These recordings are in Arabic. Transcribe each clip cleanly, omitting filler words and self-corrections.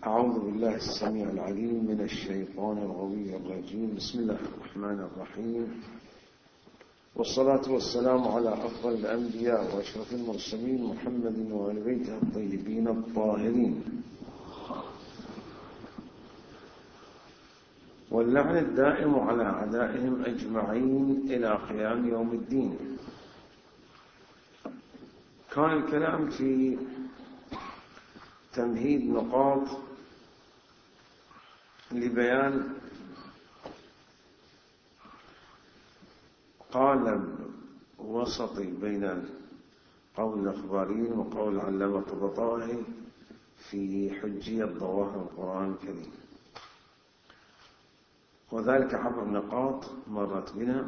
أعوذ بالله السميع العليم من الشيطان الغوي الرجيم. بسم الله الرحمن الرحيم، والصلاة والسلام على أفضل الأنبياء وأشرف المرسلين محمد وآل بيته الطيبين الطاهرين، واللعن الدائم على أعدائهم أجمعين إلى قيام يوم الدين. كان الكلام في تمهيد نقاط لبيان قالب وسطي بين قول الأخباريين وقول علامة الطبطاوي في حجية ظواهر القرآن الكريم، وذلك عبر نقاط مرت بنا.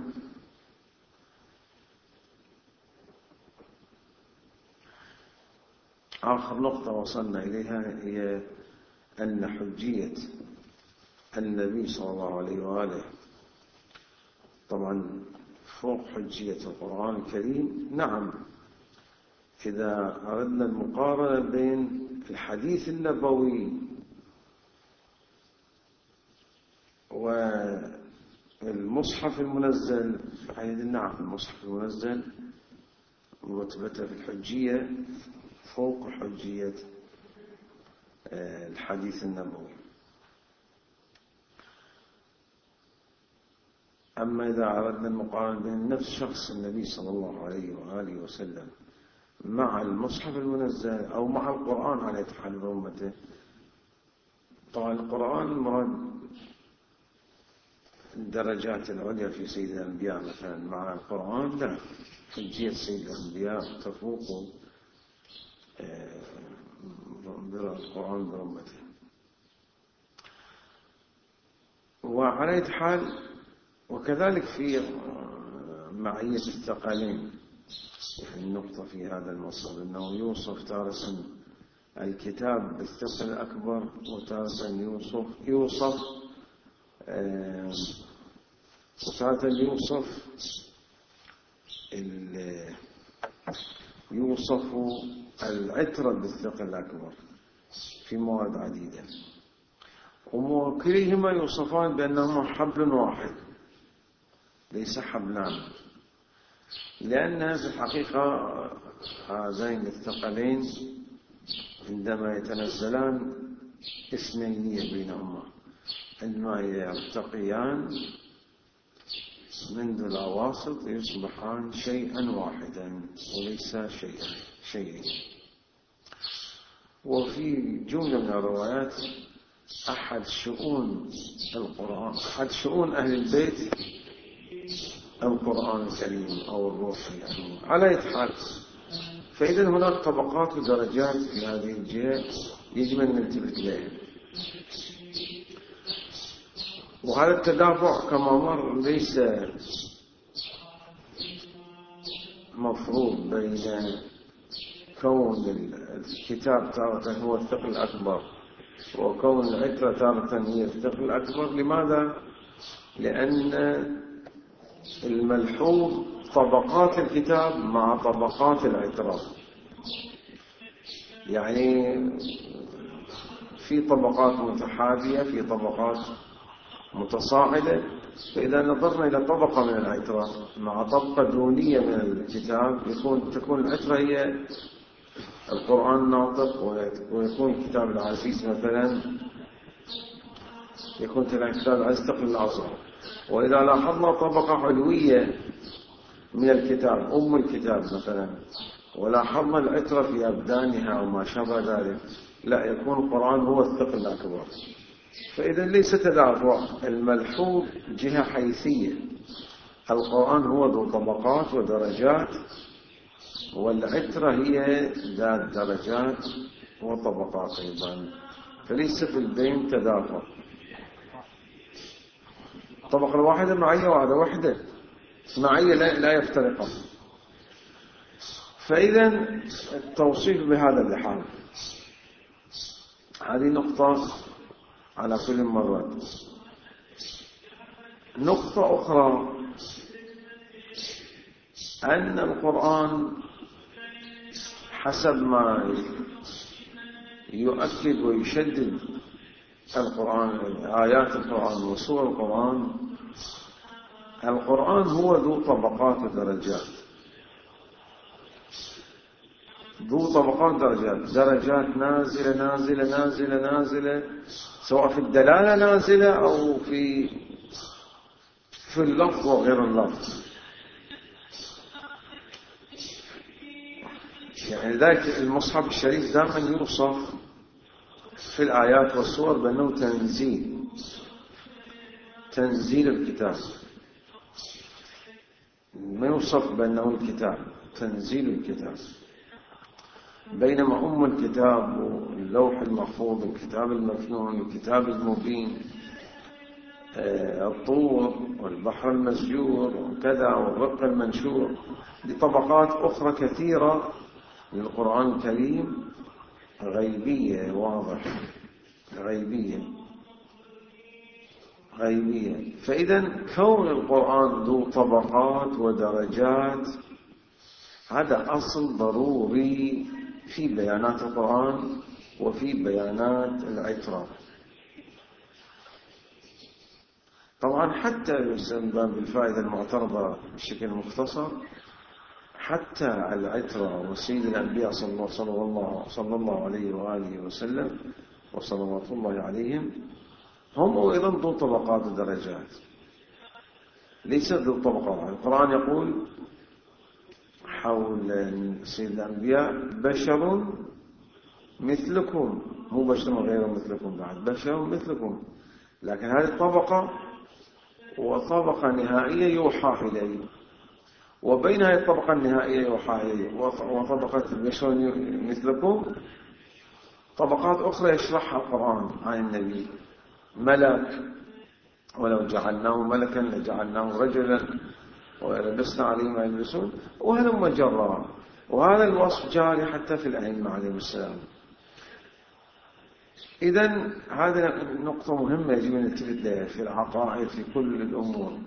آخر نقطة وصلنا إليها هي أن حجية النبي صلى الله عليه وآله طبعا فوق حجية القرآن الكريم. نعم، إذا أردنا المقارنة بين الحديث النبوي والمصحف المنزل، نعم المصحف المنزل رتبته في الحجية فوق حجية الحديث النبوي. أما إذا أردنا المقارنة بين نفس شخص النبي صلى الله عليه وآله وسلم مع المصحف المنزل أو مع القرآن على حال أمته، طبعا القرآن مراد الدرجات العليا في سيد الأنبياء مثلا، مع القرآن لا، حجية سيد الأنبياء تفوق القرآن برمته. وعلى حال وكذلك في معية الثقلين النقطة في هذا المصدر، أنه يوصف تارة الكتاب بالثقل الأكبر، وتارة يوصف العترة بالثقل الأكبر في مواد عديدة، وكلهما يوصفان بأنهما حبل واحد ليس حبلان، لأن في الحقيقة هذين الثقلين عندما يتنزلان اثنينية بينهما، عندما يرتقيان منذ الأواسط يصبحان شيئا واحدا وليس شيئين. وفي جملة من الروايات أحد شؤون القرآن، أحد شؤون أهل البيت القرآن الكريم أو الروح الكريم على حال. فإذا هناك طبقات ودرجات في هذه الجهة يجب أن ننتبه إليها. وهذا التدافع كما مر ليس مفروض بين كون الكتاب تارة هو الثقل الأكبر وكون العترة تارة هي الثقل الأكبر. لماذا؟ لأن الملحوظ طبقات الكتاب مع طبقات العترة، يعني في طبقات متحادية، في طبقات متصاعدة. فإذا نظرنا إلى طبقة من العترة مع طبقة دونية من الكتاب تكون العترة هي القرآن الناطق، ويكون الكتاب العزيز مثلا يكون الكتاب العزيز ثقل الأصغر. وإذا لاحظنا طبقة علوية من الكتاب الكتاب مثلا، ولاحظنا العترة في أبدانها وما شابه ذلك، لا، يكون القرآن هو الثقل الأكبر. فإذا ليس تدافع، الملحوظ جهة حيثية، القرآن هو ذو طبقات ودرجات، والعترة هي ذات درجات وطبقات أيضا، فليس في البين تدافع. الطبقة الواحدة معية وهذا وحدة معية لا يفترقان. فإذا التوصيف بهذا الحال، هذه نقطة على كل مرة. نقطة أخرى أن القرآن حسب ما يؤكد ويشدد القرآن، آيات القرآن وسور القرآن، القرآن هو ذو طبقات ودرجات، ذو طبقات ودرجات، درجات نازلة نازلة نازلة نازلة، سواء في الدلالة نازلة أو في اللفظ وغير اللفظ. يعني ذلك المصحف الشريف دائما يوصف في الآيات والسور بأنه تنزيل الكتاب، ما يوصف بأنه الكتاب، تنزيل الكتاب. بينما أم الكتاب واللوح المحفوظ، الكتاب المكنون، الكتاب المبين، الطور والبحر المسجور وكذا والرق المنشور، بطبقات أخرى كثيرة للقرآن الكريم غيبية، واضح، غيبية. فإذا كون القرآن ذو طبقات ودرجات هذا أصل ضروري في بيانات القرآن وفي بيانات العترة. طبعا حتى باب الفائدة المعترضة بشكل مختصر، حتى العترة وسيد الأنبياء صلى الله عليه وآله وسلم وصلوات الله عليهم، هم أيضا ذو طبقات ودرجات، ليس ذو طبقات. القرآن يقول حول سيد الأنبياء بشر مثلكم، مو بشر غير مثلكم، بعد بشر مثلكم، لكن هذه طبقة وطبقة نهائية يوحى إليه، وبين هذه الطبقة النهائية يوحى إليه وطبقة بشر مثلكم طبقات أخرى يشرحها القرآن عن النبي، ملك، ولو جعلناه ملكا لجعلناه رجلا ولبسنا عليهم ما يلبسون، وهلم جرا. وهذا الوصف جاري حتى في الأئمة عليهم السلام. إذن هذه نقطة مهمة يجب أن نلتفت لها في العقائد في كل الأمور،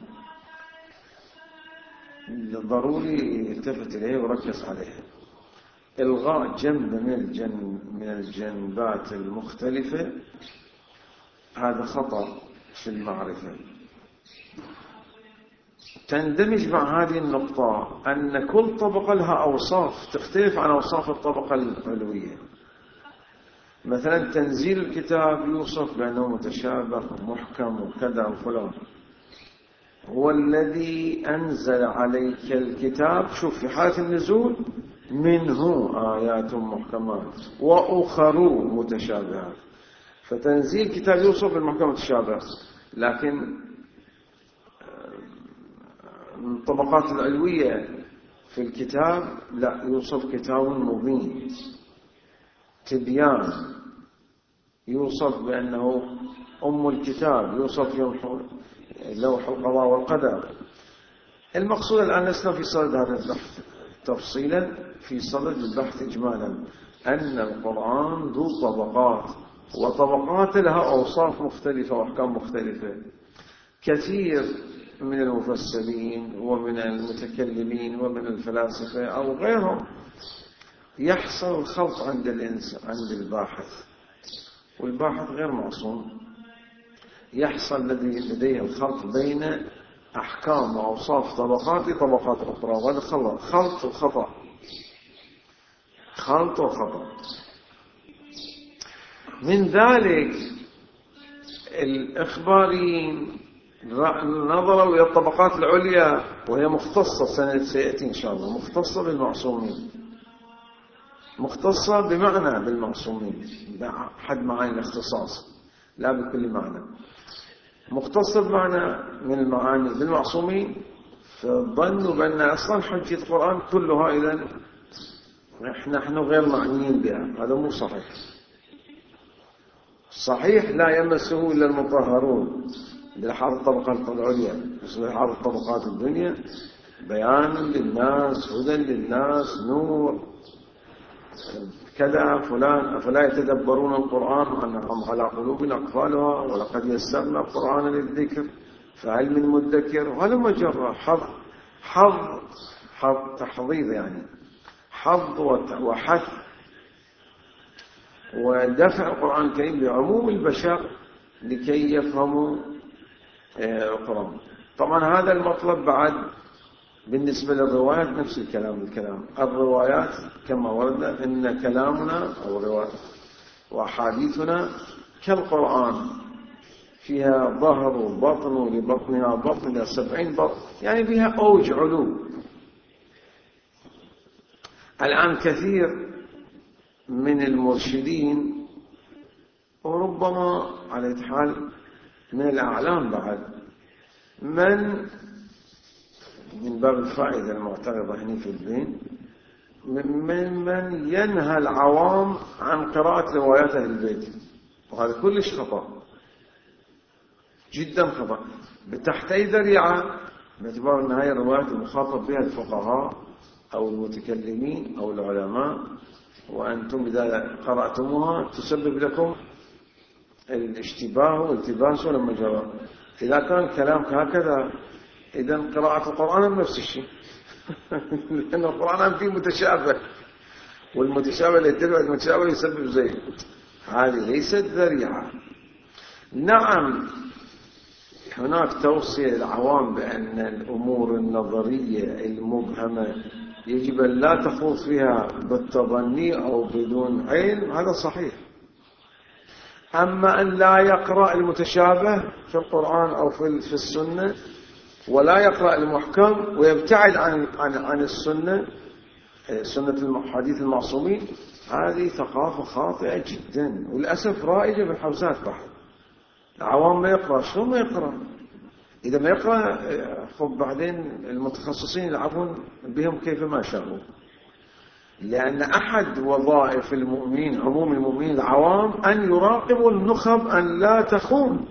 ضروري يلتفت إليها وركز عليها. إلغاء جنب من الجنبات المختلفة هذا خطأ في المعرفة. تندمج مع هذه النقطة أن كل طبقة لها أوصاف تختلف عن أوصاف الطبقة العلوية. مثلا تنزيل الكتاب يوصف بأنه متشابه ومحكم وكذا وفلان. هو الذي أنزل عليك الكتاب، شوف في حالة النزول، منه آيات محكمات وأخر متشابهات. فتنزيل الكتاب يوصف بالمحكم المتشابه، لكن الطبقات العلوية في الكتاب لا، يوصف كتاب مبين، تبيان، يوصف بأنه أم الكتاب، يوصف لوح القضاء والقدر. المقصود الآن لسنا في صدد هذا البحث تفصيلا، في صدد البحث إجمالا أن القرآن ذو طبقات، وطبقات لها أوصاف مختلفة وأحكام مختلفة. كثير من المفسرين ومن المتكلمين ومن الفلاسفة أو غيرهم يحصل الخلط عند عند الباحث، والباحث غير معصوم، يحصل لديه الخلط بين أحكام وأوصاف طبقات لطبقات أخرى، وهذا خلط وخطأ، خلط وخطأ. من ذلك الإخباريين نظروا إلى الطبقات العليا، وهي مختصة سيأتي إن شاء الله، مختصة بالمعصومين، مختصة بمعنى بالمعصومين، حد معاني الاختصاص، لا بكل معنى، مختصة بمعنى من المعاني بالمعصومين. فظنوا بأن أصلا حجة القرآن كلها إذن نحن غير معنيين بها. هذا مو صحيح. صحيح لا يمسه إلا المطهرون بحال الطبقات العليا، بحال طبقات الدنيا، بيان للناس، هدى للناس، نور كذا فلان. أفلا يتدبرون القرآن أم على قلوب أقفالها ولقد يسرنا القرآن للذكر فهل من مدكر. وهذا مجرى حظ تحضيض، يعني حظ وحث ودفع القرآن الكريم لعموم البشر لكي يفهموا القرآن. طبعا هذا المطلب بعد بالنسبة للروايات نفس الكلام. الروايات كما وردنا إن كلامنا أو روايات وأحاديثنا كالقرآن، فيها ظهر وبطن، لبطنها بطن إلى 70 بطن، يعني فيها أوج علو. الآن كثير من المرشدين وربما على حال من الأعلام بعد من باب الفائدة المعترضة هنا في البين، من ينهى العوام عن قراءة روايات أهل البيت، وهذا كلش خطأ، جدا خطأ، تحت أي ذريعة، باعتبار أن هذه الروايات المخاطب بها الفقهاء أو المتكلمين أو العلماء، وأنتم إذا قرأتموها تسبب لكم الاشتباه والالتباس لما جرى. إذا كان كلامك هكذا إذا قراءة القرآن نفس الشيء لأن القرآن فيه متشابه، والمتشابه اللي يتبع المتشابه يسبب زي هذه ليست ذريعة. نعم هناك توصية للعوام بأن الأمور النظرية المبهمة يجب أن لا تخوض فيها بالتظني أو بدون علم، هذا صحيح. أما أن لا يقرأ المتشابه في القرآن أو في السنة، ولا يقرأ المحكم ويبتعد عن السنة، سنة الحديث المعصومين، هذه ثقافة خاطئة جدا، وللأسف رائجة بالحوزات بحر. العوام ما يقرأ، شو ما يقرأ؟ إذا ما يقرأ خب بعدين المتخصصين يلعبون بهم كيفما شاءوا، لأن أحد وظائف المؤمنين، عموم المؤمنين العوام، أن يراقبوا النخب أن لا تخون.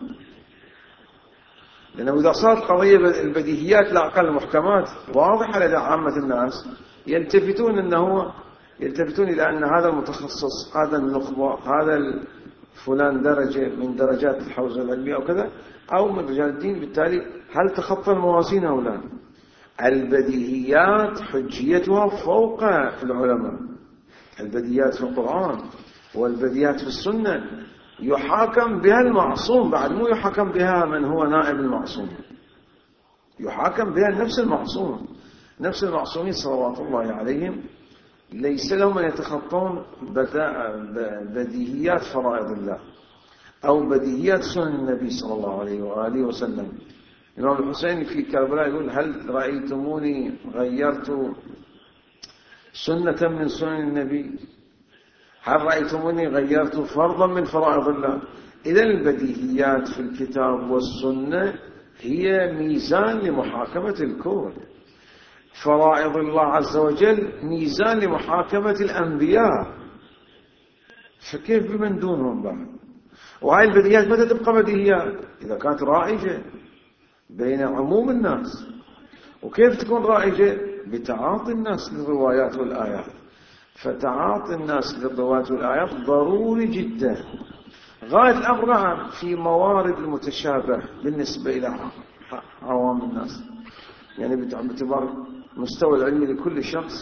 لأنه إذا صارت قضية البديهيات لا أقل المحكمات واضحة لدى عامة الناس، يلتفتون إلى أن هذا المتخصص، هذا النخبة، هذا فلان درجة من درجات الحوزة العلمية أو كذا، أو من رجال الدين، بالتالي هل تخطى الموازين أو لا؟ البديهيات حجيتها فوق العلماء. البديهيات في القرآن والبديهيات في السنة يحاكم بها المعصوم، بعد مو يحاكم بها من هو نائب المعصوم، يحاكم بها نفس المعصومين صلوات الله عليهم، ليس لهم أن يتخطون بديهيات فرائض الله أو بديهيات سنن النبي صلى الله عليه وآله وسلم. الإمام الحسين في كربلاء يقول: هل رأيتموني غيرت سنة من سنن النبي؟ هل رأيتموني غيرت فرضا من فرائض الله؟ إذا البديهيات في الكتاب والسنة هي ميزان لمحاكمة الكون. فرائض الله عز وجل ميزان لمحاكمة الأنبياء، فكيف بمن دونهم بعد؟ وهاي البديهيات متى تبقى بديهيات؟ إذا كانت رائجة بين عموم الناس. وكيف تكون رائجة؟ بتعاطي الناس للروايات والآيات. فتعاطي الناس للروايات والآيات ضروري جدا غاية الأمر في موارد المتشابه بالنسبة إلى عوام الناس، يعني باعتبار مستوى العلمي لكل شخص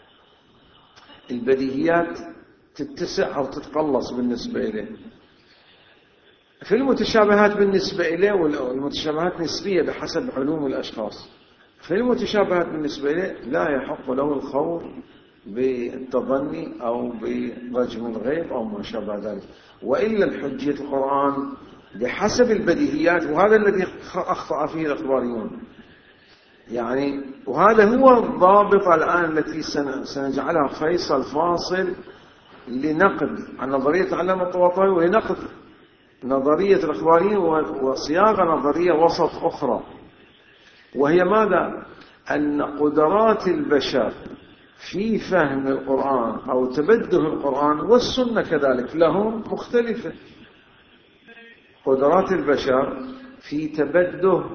البديهيات تتسع أو تتقلص بالنسبة إليه. في المتشابهات بالنسبة إليه، والمتشابهات نسبية بحسب علوم الأشخاص، في المتشابهات بالنسبة إليه لا يحق له الخوض بالتظني أو برجم الغيب أو ما شابه ذلك، وإلا الحجية القرآن بحسب البديهيات، وهذا الذي أخطأ فيه الأخباريون يعني. وهذا هو الضابط الآن التي سنجعلها فيصل فاصل لنقد عن نظرية العلامة الطباطبائي ولنقد نظرية الأخباريين وصياغة نظرية وسط أخرى، وهي ماذا؟ أن قدرات البشر في فهم القرآن أو تبده القرآن والسنة كذلك لهم مختلفة. قدرات البشر في تبده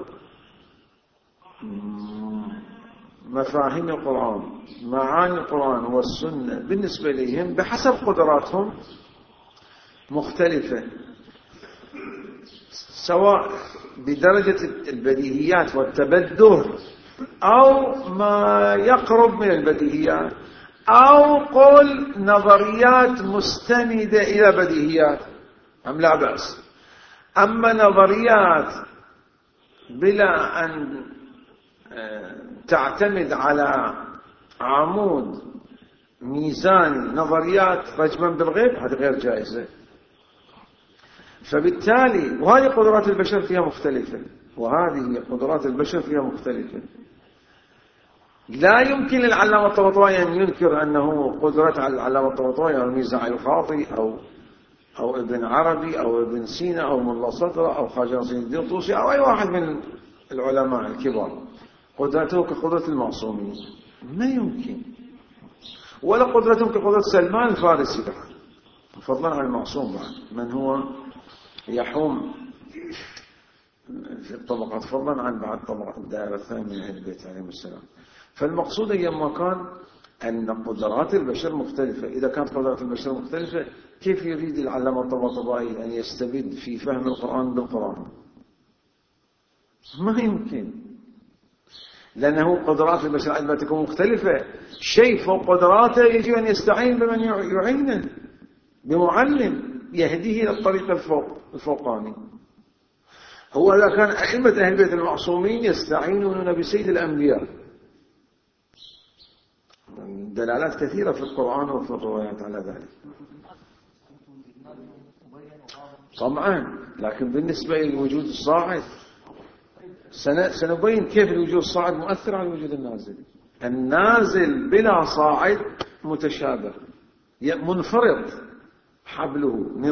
مفاهيم القرآن، معاني القرآن والسنة بالنسبة إليهم بحسب قدراتهم مختلفة، سواء بدرجة البديهيات والتبده أو ما يقرب من البديهيات، أو قل نظريات مستندة إلى بديهيات، أم لا بأس. أما نظريات بلا أن تعتمد على عمود ميزاني، نظريات رجما بالغيب، هذه غير جائزة. فبالتالي وهذه قدرات البشر فيها مختلفة، لا يمكن للعلامة الطباطبائي أن ينكر أنه قدرة على العلامة الطباطبائي أو الميزة الخاطي أو ابن عربي أو ابن سينا أو ملا صدرة أو خواجة نصير الدين الطوسي أو أي واحد من العلماء الكبار قدرته كقدرة المعصومين، ما يمكن. ولا قدرتهم كقدرة سلمان الفارسي فضلا عن المعصوم بعد، من هو يحوم في الطبقات فضلا عن بعد طبقة الدائرة الثانية من أهل البيت عليهم السلام. فالمقصود أيما كان أن قدرات البشر مختلفة. إذا كانت قدرات البشر مختلفة، كيف يريد العلامة الطباطبائي أن يستبد في فهم القرآن بالقرآن؟ ما يمكن، لأنه قدرات البشر عندما تكون مختلفة شيء فوق قدراته يجب أن يستعين بمن يعينه، بمعلم يهديه إلى الطريق الفوقاني. هو إذا كان أئمة أهل البيت المعصومين يستعينون بسيد الأنبياء، دلالات كثيرة في القرآن وفي الروايات على ذلك طبعا. لكن بالنسبة للوجود الصاعد سنبين كيف الوجود الصاعد مؤثر على الوجود النازل. النازل بلا صاعد متشابه منفرط حبله،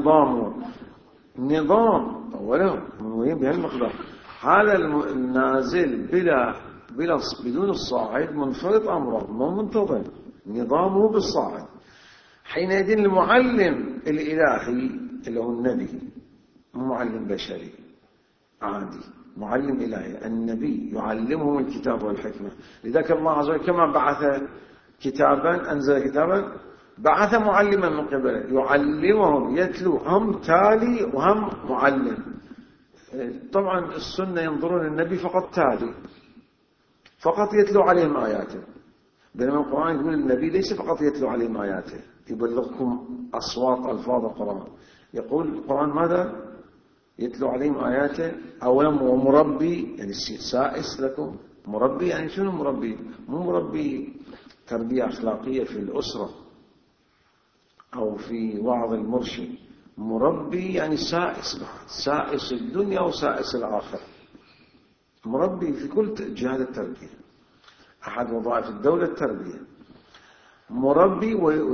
نظام أولا مهم بهالمقدار. هذا النازل بدون الصاعد منفرط أمره، مو منتظم، نظامه بالصاعد. حينئذ المعلم الإلهي اللي هو النبي، مو معلم بشري عادي، معلم إلهي. النبي يعلمهم الكتاب والحكمة. لذلك الله عز وجل كما بعث كتابا، أنزل كتابا، بعث معلما من قبله يعلمهم، يتلو، هم تالي وهم معلم. طبعا السنة ينظرون النبي فقط تالي، فقط يتلو عليهم آياته، بينما القرآن يقول النبي ليس فقط يتلو عليهم آياته، يبلغكم أصوات ألفاظ القرآن. يقول القرآن ماذا؟ يتلو عليهم آياته. أولا ومربي، يعني سائس لكم. مربي يعني شنو مربي؟ مو مربي تربية أخلاقية في الأسرة أو في وعظ المرشد، مربي يعني سائس، سائس الدنيا وسائس الآخرة، مربي في كل جهات التربية. أحد وظائف الدولة التربية. مربي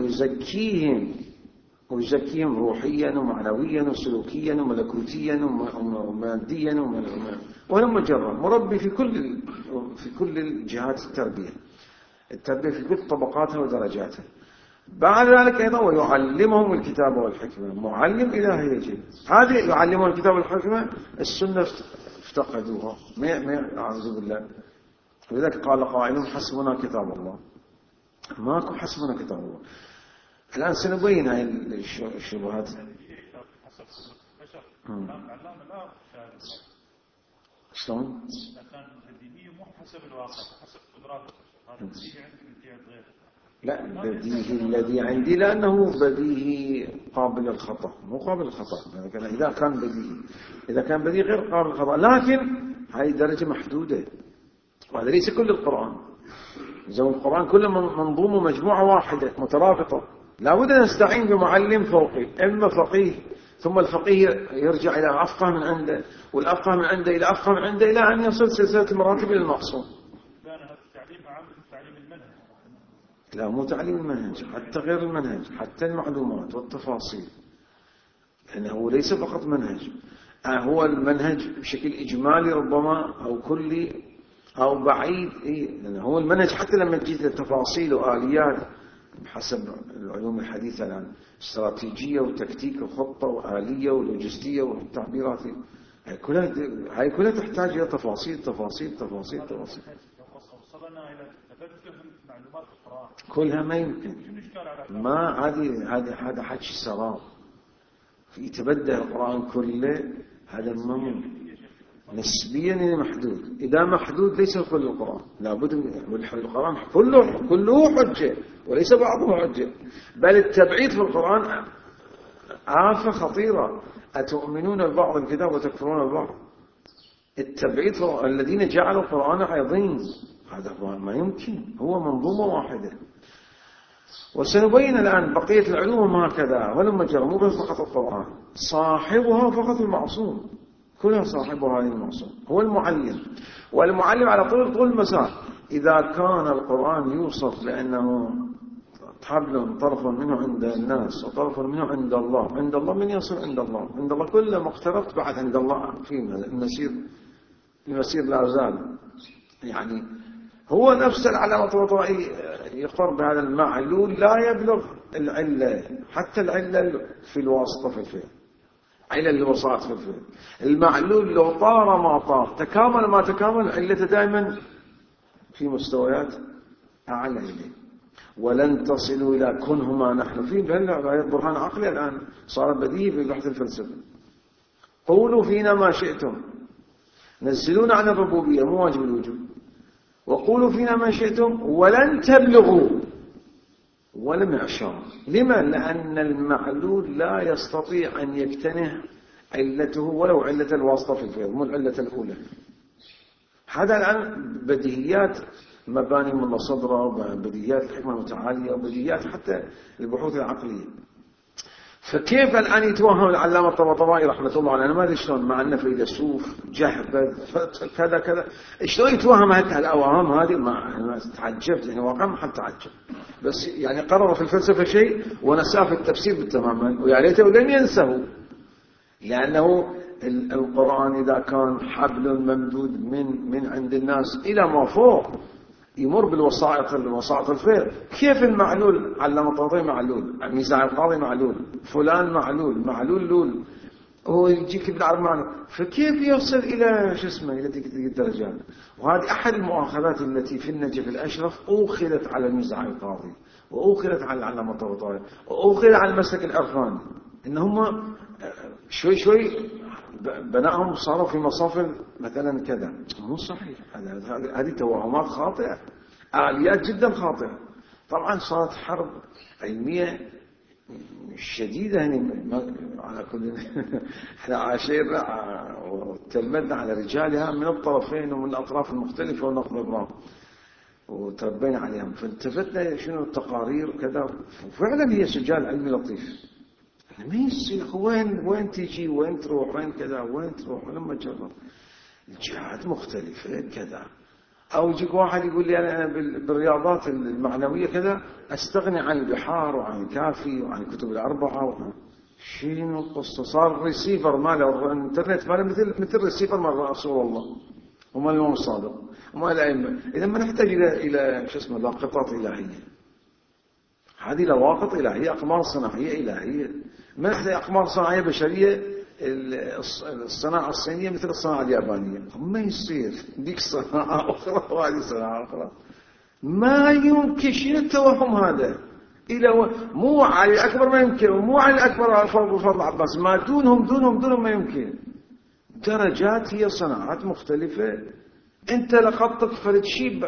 ويزكيهم روحيا ومعنويا وسلوكيا وملكوتيا وماديا ولا مجرد مربي في كل الجهات التربية في كل طبقاتها ودرجاتها. بعد ذلك أيضا ويعلمهم الكتاب والحكمة، معلم إلهي يجب. هذه يعلمهم الكتاب والحكمة السنة افتقدوها، ما أعوذ بالله. ولذلك قال قائلون حسبنا كتاب الله. ماكو حسبنا كتاب الله. الآن سنبين هاي الشبهات. شلون؟ لا، بديهي الذي عندي لأنه بديهي قابل للخطأ، مو قابل للخطأ. إذا كان بديهي غير قابل للخطأ، لكن هاي درجة محدودة، وهذا ليس كل القرآن. إذا القرآن كله منظومة مجموعة واحدة مترابطة، لابد أن نستعين بمعلم فوقي، إما فقيه، ثم الفقيه يرجع إلى أفقه من عنده، والأفقه من عنده إلى أفقه من عنده، إلى أن يصل سلسلة المراتب إلى المعصوم. كان هذا التعليم عام من تعليم المنهج. لا، مو تعليم المنهج، حتى غير المنهج، حتى المعلومات والتفاصيل. لأنه ليس فقط منهج، هو المنهج بشكل إجمالي ربما أو كلي أو بعيد. لأنه هو المنهج حتى لما تجي التفاصيل وآليات بحسب العلوم الحديثة الآن، استراتيجية وتكتيك وخطة وآلية ولوجستية والتعبيرات، هاي كلها تحتاج إلى تفاصيل. وصلنا إلى تفهم معلومات القرآن كلها ما يمكن، ما هذا حكي سراب. يتبدل القرآن كله، هذا ما ممكن. نسبيا محدود. إذا محدود ليس كل القرآن، لابد من القرآن كله حجة وليس بعضه حجة. بل التبعيد في القرآن آفة خطيرة. أتؤمنون ببعض الكتاب وتكفرون ببعض. التبعيض الذين جعلوا القرآن عظيم، هذا ما يمكن، هو منظومة واحدة. وسنبين الآن بقية العلوم هكذا، ولما جرموا بس فقط القرآن صاحبها فقط المعصوم، كلها صاحبها المعصوم هو المعلم. والمعلم على طول المسار. إذا كان القرآن يوصف لأنه حبل طرف منه عند الناس وطرف منه عند الله، عند الله من يصل عند الله؟ عند الله كلما اقتربت بعد عند الله في المسير لا زال. يعني هو نفس العلامة الوضعي يقر بهذا المعلول لا يبلغ العلة، حتى العلة في الواسطة في الفعل، علة الوساط في الفعل. المعلول لو طار ما طار، تكامل ما تكامل، علته دائما في مستويات أعلى إليه. ولن تصلوا إلى كنهما نحن فيه، بل برهان عقلي الآن صار بديهي في بحث الفلسفة. قولوا فينا ما شئتم، نزلون عن الربوبية مو واجب الوجود، وقولوا فينا ما شئتم ولن تبلغوا، ولم إعشار. لما؟ لأن المعلول لا يستطيع أن يكتنه علته ولو علة الواسطة في الفعل، مو العلة الأولى. هذا الآن بديهيات مباني من الصدرة، وبديهيات الحكمة المتعالية، وبديهيات حتى البحوث العقلية. فكيف الآن يتوهم العلامة الطباطبائي رحمة الله عليه، أنا ما أدري شلون، مع أنه في فيلسوف جهبذ كذا كذا، شلون يتوهم هالأوهام هذه؟ ما تعجبت، يعني واقعا ما حد تعجب، بس يعني قرر في الفلسفة شيء ونساه في التفسير بالتماما، ويا ريته ولم ينسه. لأنه القرآن إذا كان حبل ممدود من عند الناس إلى ما فوق يمر بالوسائط الخير، كيف المعلول؟ علامة الطباطبائي معلول، ميزان القاضي معلول، فلان معلول لول، هو يجيك بالعرمان، فكيف يوصل إلى إلى تلك الدرجات؟ وهذه أحد المؤاخذات التي في النجف الأشرف أوخذت على الميزان القاضي، وأوخذت على العلامة الطباطبائي، وأوخذت على المسلك العرفاني، إنهم شوي بناهم صاروا في مصاف مثلا كذا. مو صحيح، هذه توهمات خاطئة، آليات جدا خاطئة. طبعا صارت حرب علمية شديدة يعني على كل احنا عاشرنا وتلمذنا على رجالها من الطرفين ومن الأطراف المختلفة ونقض إبرام وتربينا عليهم، فالتفتنا شنو التقارير وكذا. فعلا هي سجال علمي لطيف، ما يصير وين تيجي، وين تروح، وين كذا، وين تروح، لما تجرب الجهات مختلفة كذا. أو يجيك واحد يقول لي أنا بالرياضات المعنوية كذا أستغني عن البحار وعن الكافي وعن الكتب الأربعة شنو القصة؟ صار الريسيفر ماله الانترنت ماله مثل الريسيفر مال رسول الله وما الإمام الصادق وما الأئمة. إذا ما نحتاج إلى لاقطات إلهية، هذه لواقط إلهية، أقمار صناعية إلهية. ما نحتاج أقمار صناعية بشرية. الصناعة الصينية مثل الصناعة اليابانية، ما يصير، ديك صناعة أخرى وهذه صناعة أخرى، ما يمكن. شنو التوهم هذا؟ مو علي أكبر ما يمكن، ومو علي أكبر فضل عباس، ما دونهم ما يمكن. درجات، هي صناعات مختلفة. أنت لقطت فرد شيء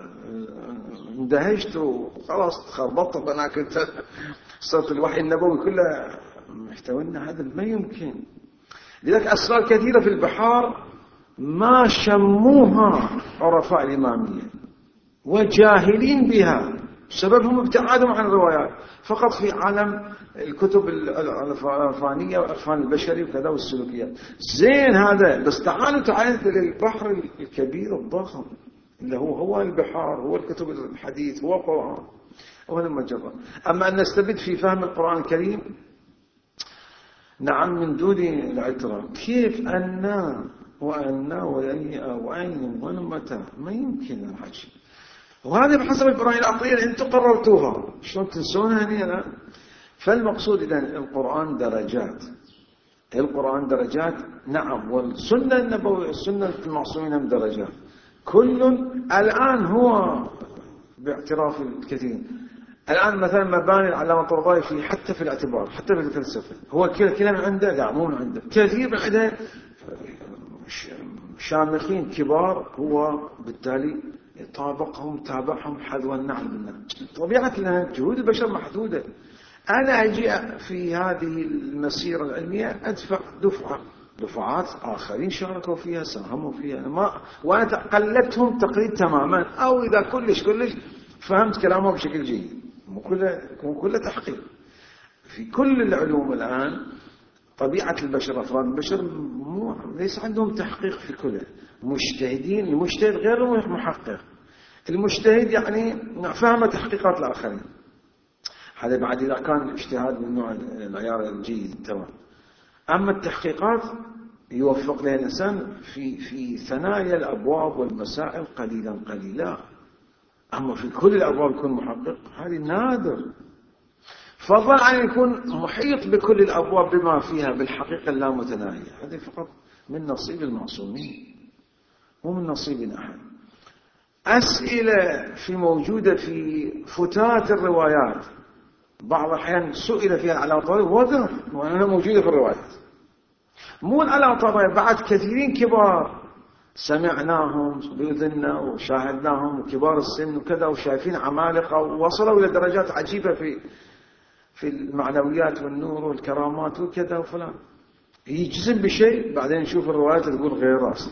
اندهشت وخلاص تخربطت بناك، أنت صرت الوحي النبوي كله محتوينا، هذا ما يمكن. لذلك أسرار كثيرة في البحار ما شموها عرفاء الإمامية وجاهلين بها، سببهم ابتعادهم عن الروايات، فقط في عالم الكتب العرفانية والعرفان البشري وكذا والسلوكيات. زين هذا، بس تعالوا للبحر الكبير الضخم اللي هو البحار، هو الكتب الحديث، هو القرآن، هو المجرد. أما أن نستبد في فهم القرآن الكريم، نعم من دون العترة، كيف أنا وأين ومتى، ما يمكن الحكي. وهذا بحسب البراهين العقلية أنتم قررتوها، شلون تنسونها هنا الآن؟ فالمقصود إذن القرآن درجات، نعم، والسنة النبوية، السنة المعصومين هم درجات. كل الآن هو باعتراف الكثير الآن مثلا مباني العلامة الطباطبائي حتى في الاعتبار، حتى في الفلسفة، هو كلام عنده؟ لا، مو عنده، كثير من عنده شامخين كبار، هو بالتالي تابعهم حذو النعل بالنعل. طبيعة جهود البشر محدودة. أنا أجي في هذه المسيرة العلمية أدفع دفعات آخرين شاركوا فيها، ساهموا فيها، وأنا قلدتهم تقليد تماما، أو إذا كلش فهمت كلامه بشكل جيد، مو كله تحقيق. في كل العلوم الآن طبيعة البشر، أفراد البشر ليس عندهم تحقيق في كله، مجتهدين. المجتهد غير المحقق. المجتهد يعني فهم تحقيقات الآخرين، هذا بعد إذا كان اجتهاد من نوع العيار الجيد تمام. أما التحقيقات يوفق لها الإنسان في ثنايا الأبواب والمسائل قليلا. أما في كل الأبواب يكون محقق، هذه نادر، فضلا عن يكون محيط بكل الأبواب بما فيها بالحقيقة اللامتناهية. هذه فقط من نصيب المعصومين، مو من نصيب أحد. أسئلة موجودة في فتات الروايات، بعض الأحيان سئل فيها على طريق وقف، وأنها موجودة في الروايات، مو على طريق بعد كثيرين كبار سمعناهم بأذننا وشاهدناهم، وكبار السن وكذا، وشايفين عمالقة، ووصلوا إلى درجات عجيبة في المعنويات والنور والكرامات وكذا وفلان. يجزم بشيء، بعدين نشوف الروايات تقول غير راسي.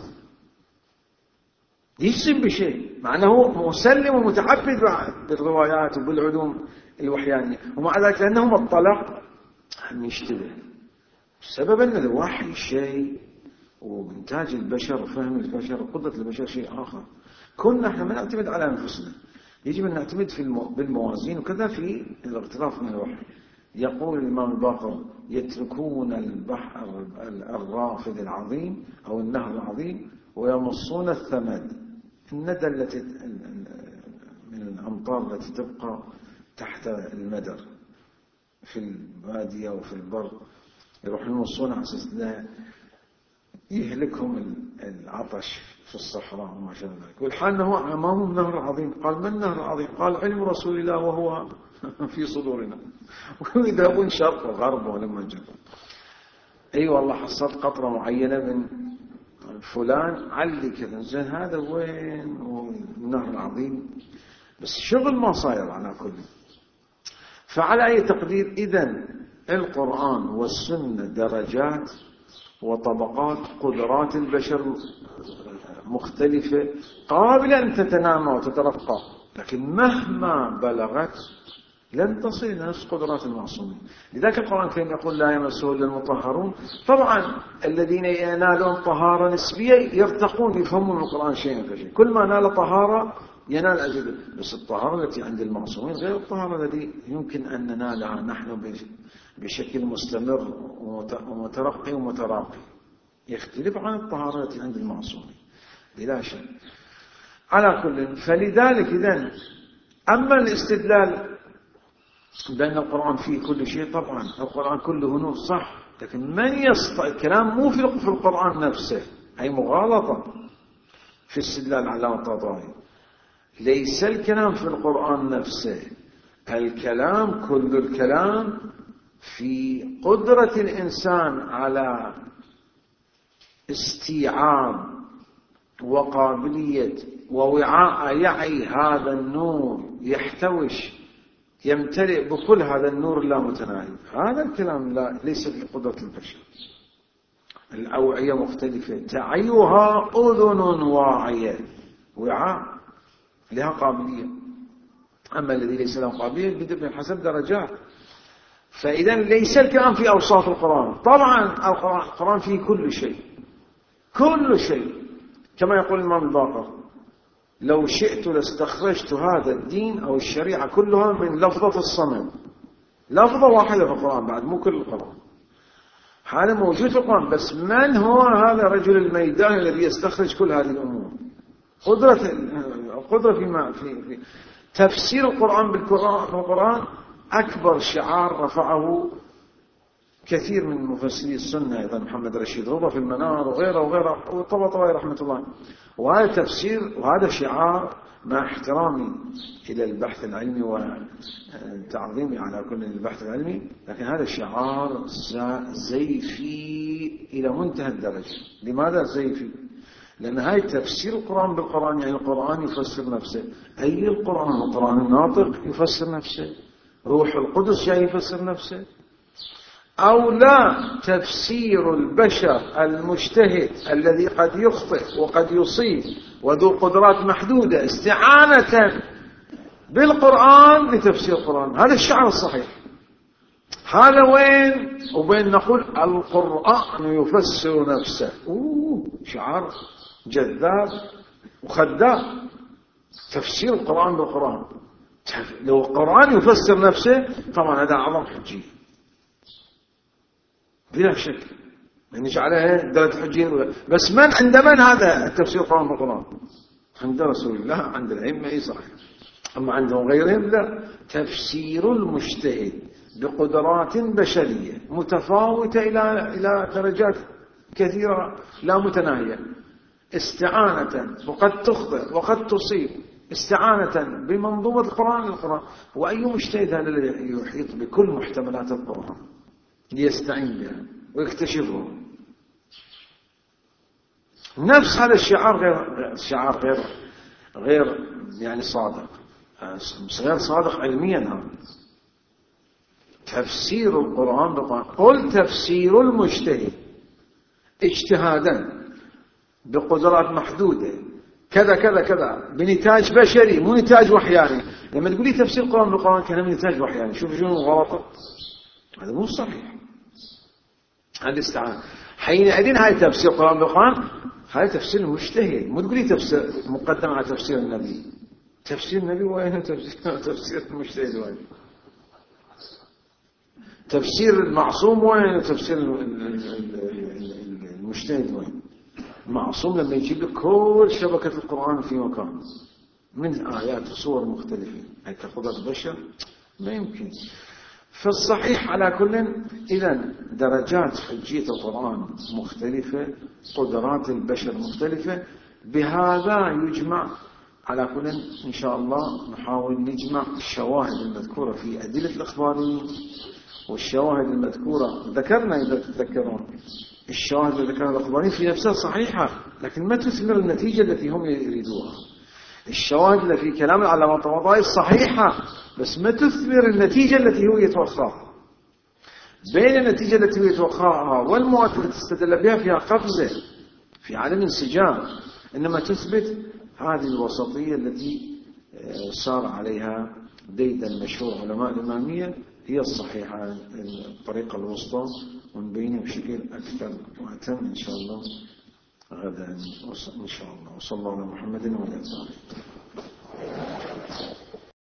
يجزم بشيء مع أنه مسلم ومتعبد بالروايات وبالعلوم الوحيانية، ومع ذلك لأنه مطلع يشتبه، سبب أن الوحي شيء، وإنتاج البشر وفهم البشر وقدرة البشر شيء آخر. كنا احنا ما نعتمد على أنفسنا، يجب أن نعتمد بالموازين وكذا في الاغتراف من الوحي. يقول الإمام الباقر: يتركون البحر الرافد العظيم أو النهر العظيم ويمصون الثمد، الندى التي من الأمطار التي تبقى تحت المدر في البادية وفي البر، يروحون يمصون على أساس لا يهلكهم العطش في الصحراء وما شابه ذلك. والحال أنه أمامهم نهر عظيم. قال: من النهر العظيم؟ قال: علم رسول الله وهو في صدورنا. ويذهبون شرق وغرب ولما جرب. أي والله حصلت قطرة معينة من فلان علي كذا، زين هذا وين؟ النهر العظيم، بس شغل ما صاير على كل. فعلى أي تقدير إذن القرآن والسنة درجات وطبقات، قدرات البشر مختلفة قابلة أن تتنامى وتترقى، لكن مهما بلغت لن تصل إلى نفس قدرات المعصومين. لذلك القرآن الكريم يقول: لا يمسه إلا المطهرون. طبعا الذين ينالون طهارة نسبية يرتقون، يفهمون القرآن شيئا فشيئا، كل ما نال طهارة ينال أجل. بس الطهارة التي عند المعصومين غير الطهارة التي يمكن أن ننالها نحن بشكل مستمر ومترقي ومتراقي، يختلف عن الطهارة التي عند المعصومين بلا شك. على كل، فلذلك إذن أما الاستدلال بأن القرآن فيه كل شيء، طبعا القرآن كله نور صح، لكن من يستطيع الكلام مو في القرآن نفسه، أي مغالطة في الاستدلال على التضاهي. ليس الكلام في القرآن نفسه، الكلام كل الكلام في قدرة الإنسان على استيعاب وقابلية ووعاء يعي هذا النور، يحتوش يمتلئ بكل هذا النور اللامتناهي. هذا الكلام ليس في قدرة البشر. الأوعية مختلفة، تعيها أذن واعية، وعاء لها قابلية. أما الذي ليس له قابلية بحسب درجات. فإذا ليس الكلام في أوصاف القرآن. طبعا القرآن فيه كل شيء، كل شيء، كما يقول الإمام الباقر: لو شئت لاستخرجت هذا الدين أو الشريعة كلها من لفظة الصمد. لفظة واحدة في القرآن، بعد مو كل القرآن، هذا موجود في القرآن. بس من هو هذا رجل الميدان الذي يستخرج كل هذه الأمور؟ قدرة في تفسير القرآن بالقرآن. أكبر شعار رفعه كثير من مفسري السنة، أيضا محمد رشيد رضا في المنار وغيره وطبطبائي رحمة الله. وهذا تفسير وهذا شعار، مع احترامي إلى البحث العلمي وتعظيمي على كل البحث العلمي، لكن هذا شعار زيفي إلى منتهى الدرجة. لماذا زيفي؟ لأن هاي تفسير القرآن بالقرآن، يعني القرآن يفسر نفسه. أي القرآن؟ القرآن الناطق يفسر نفسه، روح القدس جاي يفسر نفسه، أو لا تفسير البشر المجتهد الذي قد يخطئ وقد يصيب وذو قدرات محدودة استعانة بالقرآن لتفسير القرآن. هذا الشعار الصحيح. هذا وين وبين نقول القرآن يفسر نفسه. شعار جذاب وخداع. تفسير القرآن بالقرآن، لو القرآن يفسر نفسه طبعا هذا أعظم حجية بلا شك، نجعلها درجة حجية. بس من عند من هذا تفسير القرآن بالقرآن؟ عند رسول الله، عند الأئمة أي صحيح. أما عندهم غيرهم لا. تفسير المجتهد بقدرات بشرية متفاوتة إلى درجات كثيرة لا متناهية، استعانة وقد تخطئ وقد تصيب، استعانة بمنظومة القرآن. وأي مجتهد هذا الذي يحيط بكل محتملات القرآن ليستعين بها ويكتشفه. نفس هذا الشعار غير يعني صادق، غير صادق علميا. هذا تفسير القرآن بالقرآن. قل تفسير المجتهد اجتهادا بقدرات محدودة كذا كذا كذا بنتاج بشري مو نتاج وحياني. لما تقولي تفسير القرآن بالقرآن كان نتاج وحياني، شوف شنو غلطه، هذا مو صحيح. هذا استعان حينئذ هاي تفسير القرآن بالقرآن، هاي تفسير المجتهد. مو تقولي تفسير مقدم على تفسير النبي. تفسير النبي وين؟ تفسير المجتهد وين؟ تفسير المعصوم وين؟ تفسير المجتهد وين؟ المعصوم لما يجيب لك كل شبكة القرآن في مكان من آيات وصور مختلفة، هي كقدرة البشر ما يمكن. فالصحيح على كل إذن درجات حجية القرآن مختلفة، قدرات البشر مختلفة. بهذا يجمع على كل إن شاء الله. نحاول نجمع الشواهد المذكورة في أدلة الإخباريين والشواهد المذكورة ذكرنا إذا تتذكرون الشواهد اللي ذكرها الأخباريين في نفسها صحيحة لكن ما تثمر النتيجة التي هم يريدوها. الشواهد اللي في كلام العلامة الطباطبائي صحيحة بس ما تثمر النتيجة التي هو يتوقعها. بين النتيجة التي هو يتوقعها والمؤثر التي استدل بها فيها قفزة، في عدم انسجام. إنما تثبت هذه الوسطية التي صار عليها ديدا مشهور علماء الإمامية هي الصحيحة، الطريقة الوسطى، ونبينها بشكل أكثر وأتم إن شاء الله غدا إن شاء الله. وصلى الله على محمد وعلى آله.